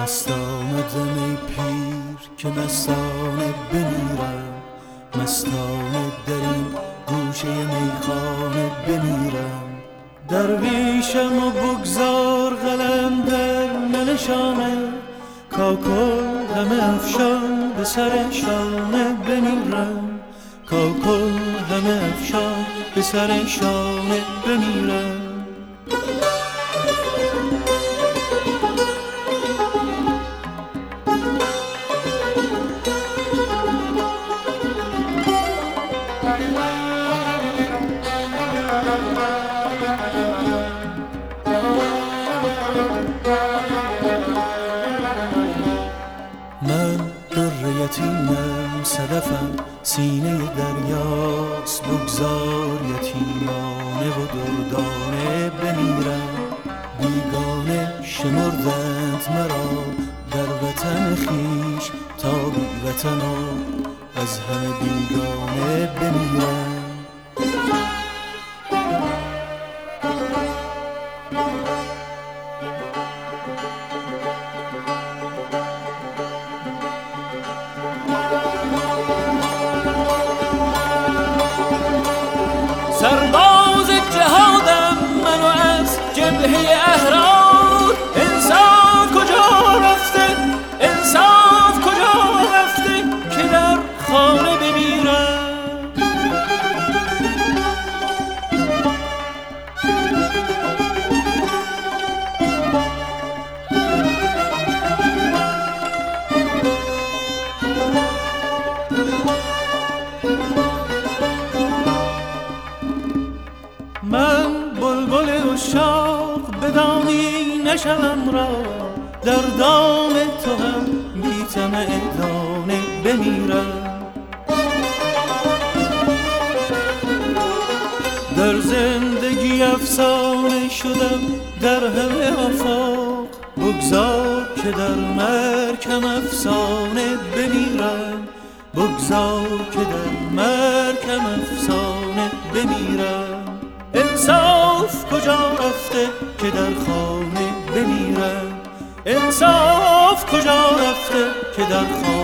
مستانه دمی پیر که مستانه بمیرم، مستانه در این گوشه میخانه بمیرم. درویشم و بگذار قلم در ننشانه، کاکل همه افشان به سر شانه بمیرم، کاکل همه افشان به سر شانه بمیرم. من در یتیمم، صدفم سینه دریاست، بگذار یتیمانه و دردانه بمیرم. بیگانه شمردند مرا در وطن خیش، تا بی وطن از همه بیگانه بمیرم. سرباز جهادم من و از جبهه احرار، انصاف کجا رفته، انصاف کجا رفته که در خانه بمیرم. من بلبل عشاق بدانی نشم را، در دام تو هم بی طمع دانه بمیرم. در زندگی افسانه شدم در همه آفاق، بگذار که در مرکم افسانه بمیرم، بگذار که در مرکم افسانه بمیرم. انصاف کجا رفته که در خانه بمیرم، انصاف کجا رفته که در خانه